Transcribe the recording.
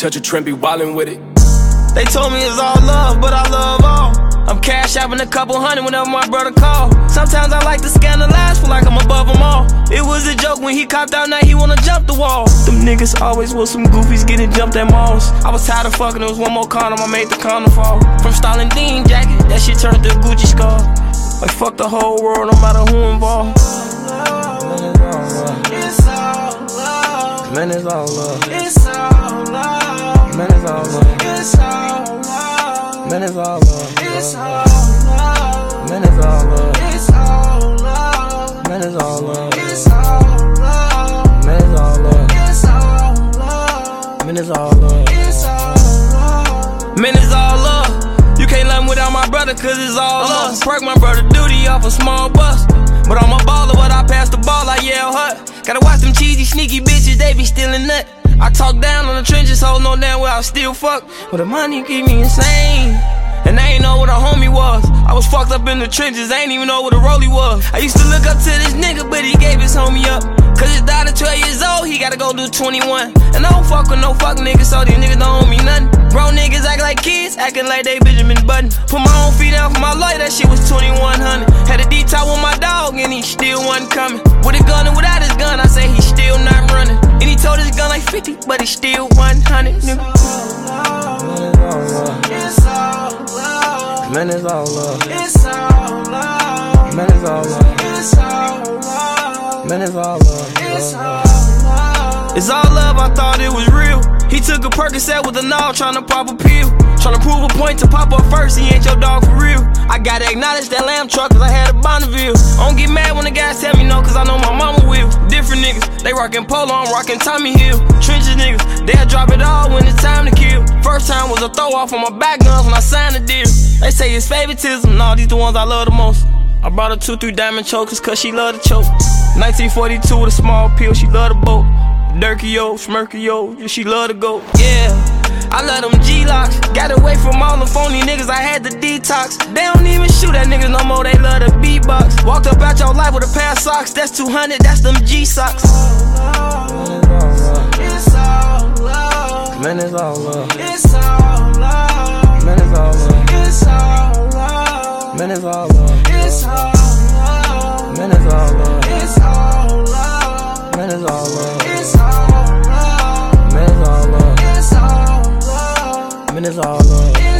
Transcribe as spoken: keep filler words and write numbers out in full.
touch a trend, be wildin' with it. They told me it's all love, but I love all. I'm cash shopping a couple hundred whenever my brother call. Sometimes I like to scandalize, feel like I'm above them all. It was a joke when he copped out, now he wanna jump the wall. Them niggas always was some goofies getting jumped at malls. I was tired of fucking, there was one more condom, I made the condom fall. From Stalin Dean jacket, that shit turned to a Gucci scarf. Like fuck the whole world, no matter who involved. It's all love. Man, it's all love. It's all love. Man, it's all love. It's all love. Man, it's all love. It's all love. Man, it's all love. It's all love. Man, it's all love. It's all love. Man, it's all love. It's all love. Man, it's all love. It's all love. Man, it's all love. You can't love me without my brother, cause it's all love. Perk my brother duty off a small bus. But I'm a baller, but I pass the ball like Yale Hut. Gotta watch them cheesy, sneaky bitches, they be stealing nut. I talk down on the trenches, hold no damn well I still fuck. But the money keep me insane. And I ain't know what a homie was. I was fucked up in the trenches, I ain't even know what a rollie was. I used to look up to this nigga, but he gave his homie up. Cause his daughter twelve years old, he gotta go do twenty-one. And I don't fuck with no fuck niggas, so these niggas don't owe me nothing. Grown niggas act like kids, acting like they Benjamin Button. Put my own feet down for my life, that shit was twenty-one hundred. Had a D-top with my dog, and he still wasn't coming. With a gun and without his gun, I say he still not running. And he told his gun like fifty, but he still one hundred. Nigga. It's all love. Man, it's all love. It's all love. Man, it's all love. It's all love. Man, it's all love. It's all love. It's all love, I thought it was real. He took a Percocet with a knob, tryna pop a pill. Tryna prove a point to pop up first, he ain't your dog for real. I gotta acknowledge that lamb truck, cause I had a Bonneville. I don't get mad when the guys tell me no, cause I know my mama will. Different niggas, they rockin' Polo, I'm rockin' Tommy Hill. Trenches niggas, they'll drop it all when it's time to kill. First time was a throw off on my back guns when I signed the deal. They say it's favoritism, nah, these the ones I love the most. I brought her two, three diamond chokers, cause she love to choke. nineteen forty-two with a small pill, she love the boat. Durkio, Smirkio, yeah, she love to go. Yeah, I love them G-locks. Got away from all the phony niggas, I had to detox. They don't even shoot at niggas no more, they love the beatbox. Walked up out your life with a pair of socks, that's two hundred, that's them G-socks. It's all love. Man, it's all love. It's all love. Man, it's all love. It's all love. Man, it's all love. It's all love. Man, it's all love. It's all love. Man, it's all love. It's all love. Man, it's all love. It's all love. Man, it's all love.